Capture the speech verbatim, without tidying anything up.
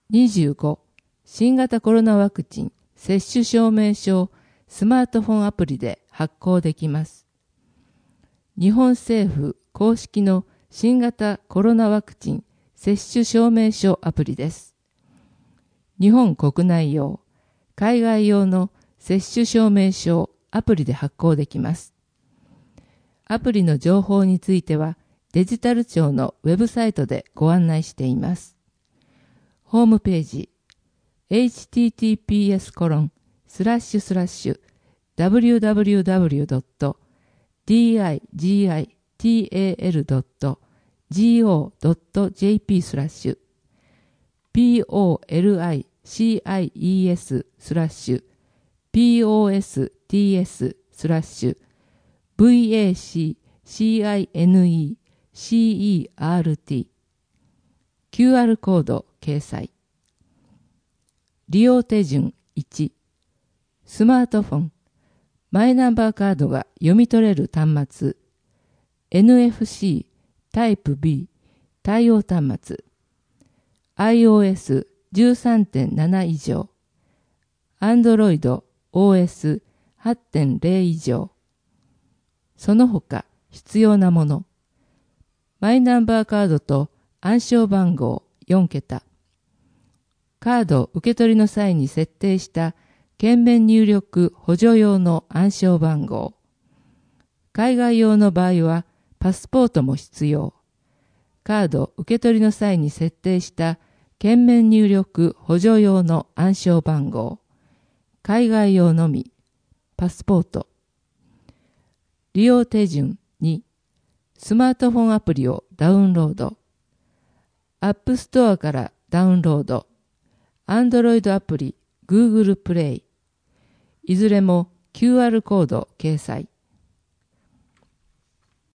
にじゅうご、新型コロナワクチン接種証明書をスマートフォンアプリで発行できます。日本政府公式の新型コロナワクチン接種証明書アプリです。日本国内用、海外用の接種証明書をアプリで発行できます。アプリの情報についてはデジタル庁のウェブサイトでご案内しています。ホームページ エイチティーティーピーエスコロンスラッシュスラッシュダブリューダブリューダブリュードットディーアイジーアイティーエーエルドットジーオードットジェーピースラッシュ ピーオーエルアイシーアイイーエス スラッシュ ピーオーエスティーエス スラッシュ ブイエーシーシーアイエヌイーシーイーアールティー キューアール コード掲載。利用手順いち、スマートフォン、マイナンバーカードが読み取れる端末、エヌエフシー タイプ ビー 対応端末、アイオーエスじゅうさんてんなな 以上、Android オーエスはちてんゼロ 以上。その他必要なもの、マイナンバーカードと暗証番号よんけた、カード受け取りの際に設定した券面入力補助用の暗証番号、海外用の場合はパスポートも必要。カード受け取りの際に設定した券面入力補助用の暗証番号、海外用のみ、パスポート。利用手順に、スマートフォンアプリをダウンロード。App Store からダウンロード。Android アプリ、Google Play。いずれも キューアール コード掲載。